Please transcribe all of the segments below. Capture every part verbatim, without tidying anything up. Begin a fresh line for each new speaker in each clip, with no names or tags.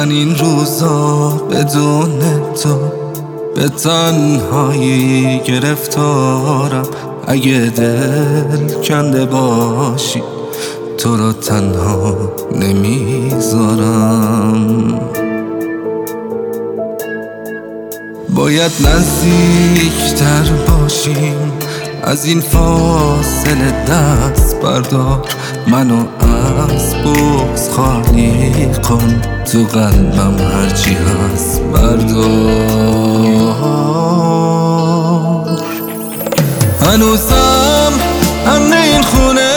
من این روزا بدون تو به تنهایی گرفتارم. اگه دل کنده باشی تو رو تنها نمیذارم. باید نزدیکتر باشیم، از این فاصله دست بردار. منو از بغض خالی کن، تو قلبم هرچی هست بردار. هنوزم امن این خونه،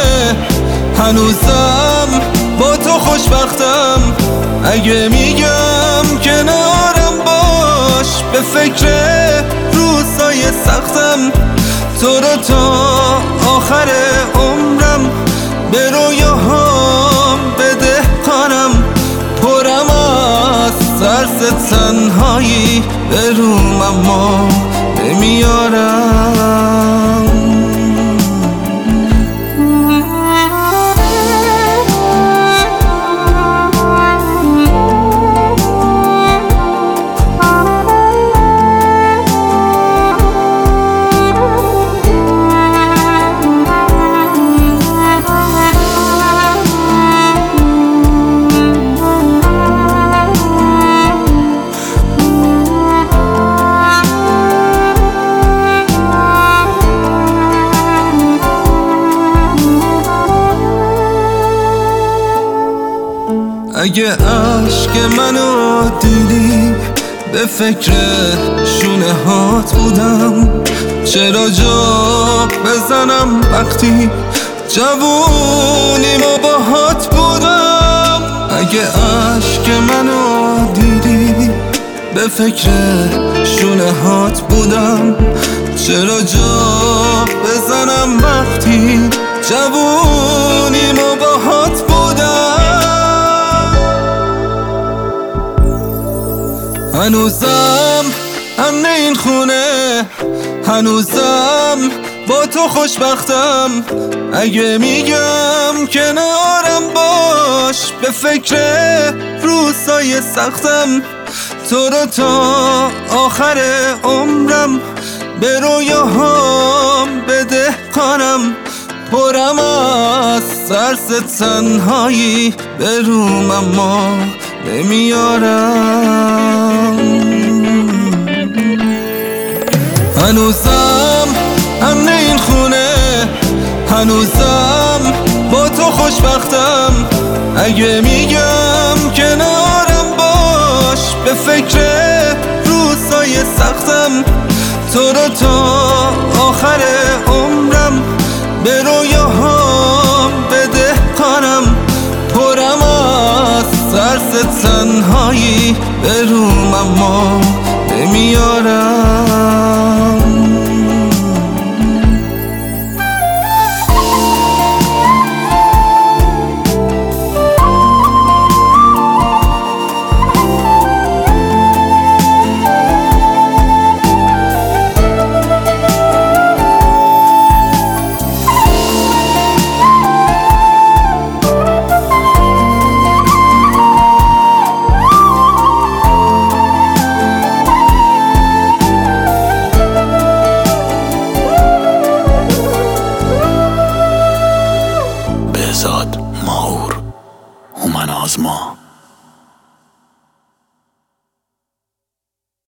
هنوزم با تو خوشبختم. اگه میگم کنارم باش، به فکر روزای سختم. تو رو تا آخر عمرم به رویاهام بدهکارم. پرم از ترس تنهایی به روم اما نمیارم. اگه عشق منو دیدی به فکر شونه هات بودم. چرا جا بزنم وقتی جوونیمو باهات بودم. اگه عشق منو دیدی به فکر شونه هات بودم. چرا جا بزنم وقتی جوونیمو باهات بودم. هنوزم امن این خونه، هنوزم با تو خوشبختم. اگه میگم کنارم باش، به فکر روزای سختم. تو رو تا آخر عمرم به رویاهام بدهکارم. پرم از ترس تنهایی به روم اما نمیارم. هنوزم امن این خونه، هنوزم با تو خوشبختم. اگه میگم کنارم باش، به فکر روزای سختم. تو رو تا آخر عمرم به رویاهام بدهکارم. پرم از ترس تنهایی به روم اما نمیارم.
بهزاد ماهور هومن آزما.